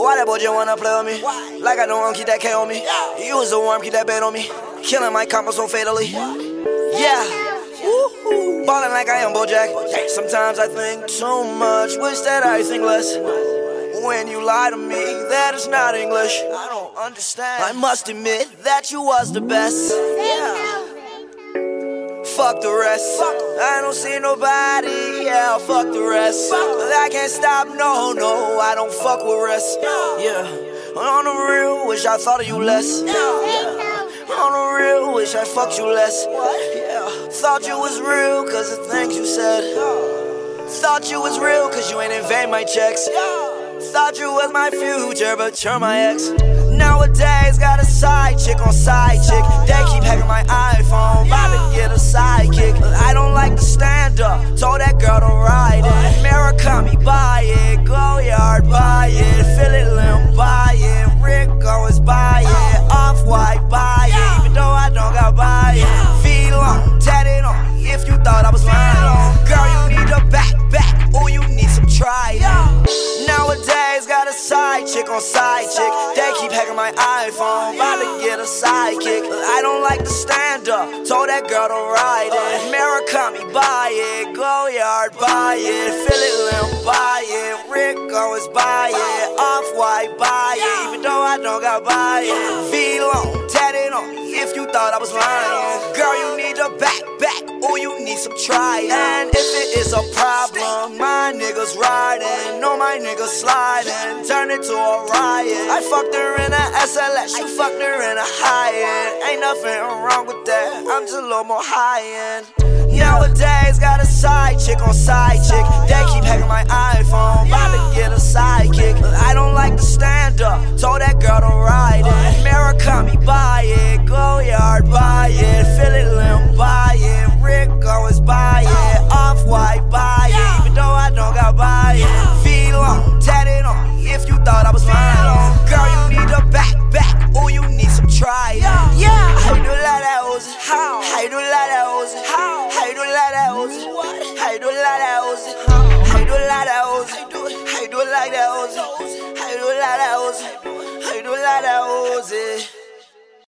Why that boy just wanna play with me? Like I don't want to keep that K on me. You was the one, keep that bet on me. Killing my combo so fatally. Yeah. Ballin' like I am Bojack. Sometimes I think too much, wish that I think less. When you lie to me, that is not English. I don't understand. I must admit that you was the best. Yeah. Fuck the rest. I don't see nobody, yeah, fuck the rest. I can't stop, no, I don't fuck with rest. Yeah, on the real, wish I thought of you less. Yeah, on the real, wish I fucked you less. Yeah, thought you was real cause the things you said. Thought you was real cause you ain't invade my checks. Thought you was my future, but you're my ex. Nowadays, got a side chick on side chick. They keep hacking my iPhone, about to get a sidekick. I don't like to stand up, told that girl to ride it. Murakami, buy it, Go Yard, buy it. Philly Lim, buy it. Rick Owens, buy it. Off-White, buy it. Even though I don't got buy it. Feet long, tatted on me, if you thought I was lying. Girl, you need a back, or you need some try. Nowadays, got a side chick on side chick. They keep hacking my iPhone, about to get a sidekick. I don't like to stand up, told that girl to ride it. Murakami, buy it. Go Yard, buy it. Philly Lim, buy it. Rick Owens, buy it. Off-White, buy it. Even though I don't got buy it. Feet long, tatted on me, if you thought I was lying. Girl, you need a back, or you need some try. And if it is a problem, my niggas riding, no my niggas sliding, turn it to a riot. I fucked her in a SLS, you fucked her in a high-end. Ain't nothing wrong with that, I'm just a little more high-end. Nowadays, got a side chick on side chick. They keep hacking my iPhone, about to get a sidekick. I don't like to stand up, told that girl to ride it. Murakami, buy it. Go Yard, buy it. Philly Lim, buy it. Rick Owens, buy it. Off-White, buy it. Even though I don't got buy it. Feet long, tatted on me, if you thought I was lying. Girl, you need a back, or you need some try. Yeah, how you do like that, Uzi? How you do like that, Uzi? How you do like that, Uzi? How you do like that, Uzi? How you do like that, Uzi? How you do like that, Uzi? How you do like that, Uzi? How you do like that, Uzi?